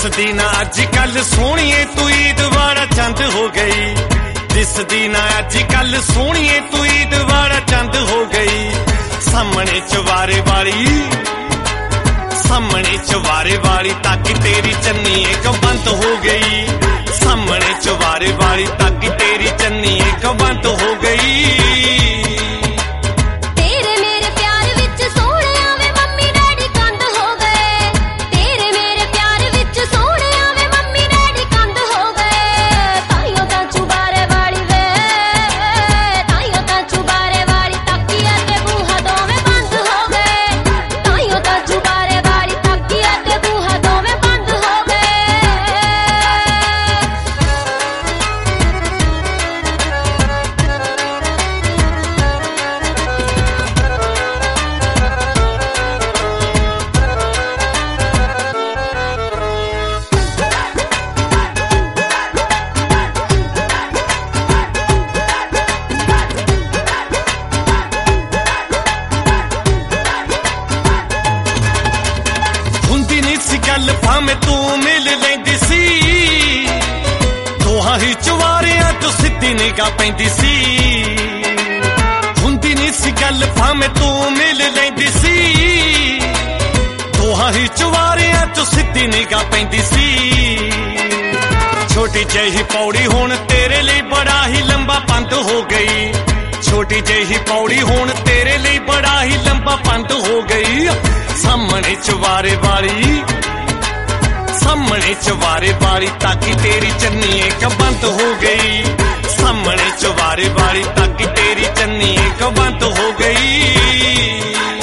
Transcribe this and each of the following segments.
दिसदी ना अजकल सोहणीए तू ईद वाला चंद हो गई। दिसदी ना अजकल सोहणीए तू ईद वाला चंद हो गई। सामने चवारे वाली सामने चवारे वाली ताकि तेरी चन्नी एक बंद हो गई। सामने चवारे वाली ताकि तेरी चन्नी एक बंद हो गई। गल भावें तू मिल लैंदी सी दोहां ही चवारियां तो सिद्धी निगाह पैंदी सी। हुंदी नहीं सी गल भावें तू मिल लैंदी सी दोहां ही चवारियां तो सिद्धी निगाह पैंदी सी। छोटी जही पौड़ी हुण तेरे लिए बड़ा ही लंबा पंध हो गई। छोटी जही पौड़ी हुण तेरे लिए बड़ा ही लंबा पंध हो गई। सामने चवारे वाली सामने चवारे वाली ताकि तेरी चन्नी एक बंद हो गई। सामने चवारे वाली ताकि तेरी चन्नी एक बंद हो गई।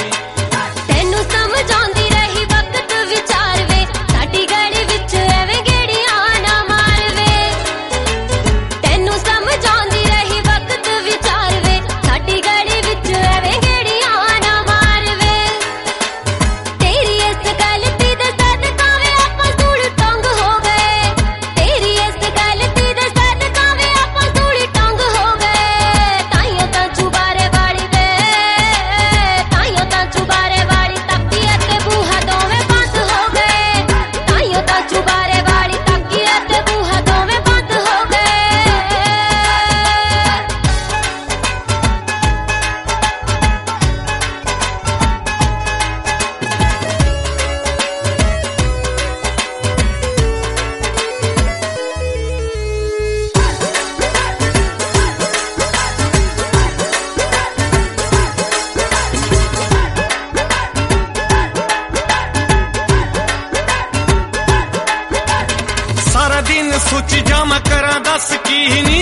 सोची जामा करा दस की नी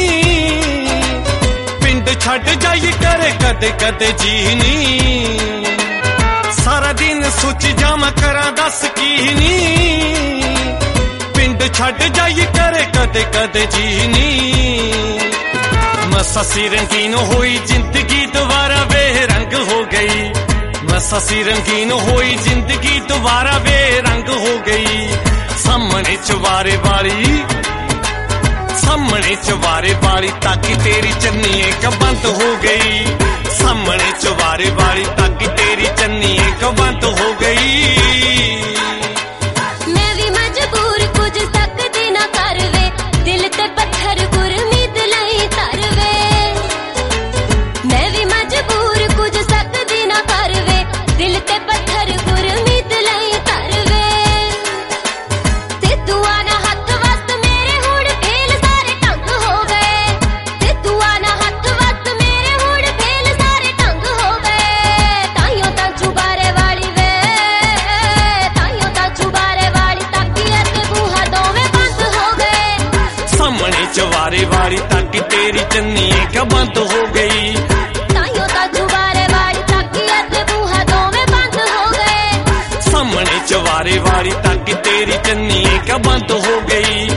पिंड छड़ जाई करे कदे कदे जी नी। सारा दिन सोची जामा करा दस की नी पिंड छड़ जाई करे कदे कदे जी नी। मसा सी रंगीन होई जिंदगी दोबारा बेरंग हो गई। मसा सी रंगीन होई जिंदगी दोबारा बेरंग हो गई। सामने चवारे वाली सामने चवारे वाली ताकि तेरी चन्नी एक बंद हो गई। सामने चवारे वाली ताकि तेरी चन्नी एक बंद हो गई। मैं भी मजबूर कुछ सकदी ना करवे दिल ते पत्थर गुरमीत लई तरवे। मैं भी मजबूर कुछ सकदी ना करवे दिल ते पत्थर गुरमीत लई तरवे। सिद्धूआ ना हथ वस्त मेरे हुण फेल सारे ढंग हो गए। सिद्धूआ ना हथ वस्त मेरे हुण फेल सारे ढंग हो गए। ताइयों तां चुबारे वाली वे ताइयों तां चुबारे वाली ताकि ते बूहा दोवें बंद हो गए। सामने चवारे वाली ताकि तेरी चन्नी एक बंद हो गई। ताइयों तां चुबारे वाली ताकि ते बूहा दोवें बंद हो गए। सामने चवारे वाली ताकि तेरी चन्नी एक बंद हो गई।